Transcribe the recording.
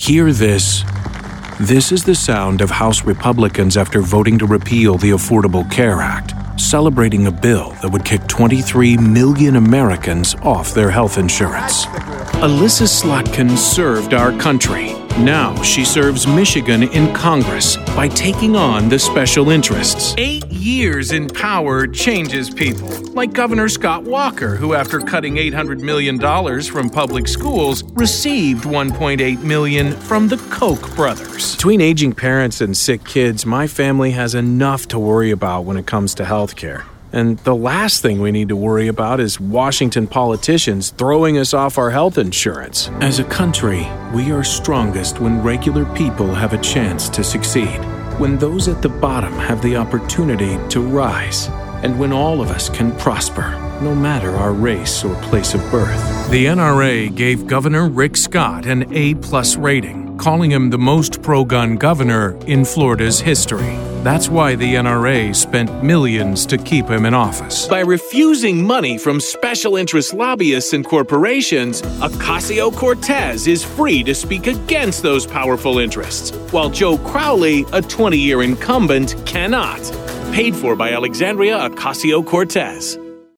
Hear this. This is the sound of House Republicans after voting to repeal the Affordable Care Act, celebrating a bill that would kick 23 million Americans off their health insurance. Alyssa Slotkin served our country. Now she serves Michigan in Congress by taking on the special interests. 8 years in power changes people, like Governor Scott Walker, who after cutting $800 million from public schools, received $1.8 million from the Koch brothers. Between aging parents and sick kids, my family has enough to worry about when it comes to health care. And the last thing we need to worry about is Washington politicians throwing us off our health insurance. As a country, we are strongest when regular people have a chance to succeed, when those at the bottom have the opportunity to rise, and when all of us can prosper, no matter our race or place of birth. The NRA gave Governor Rick Scott an A+ rating, calling him the most pro-gun governor in Florida's history. That's why the NRA spent millions to keep him in office. By refusing money from special interest lobbyists and corporations, Ocasio-Cortez is free to speak against those powerful interests, while Joe Crowley, a 20-year incumbent, cannot. Paid for by Alexandria Ocasio-Cortez.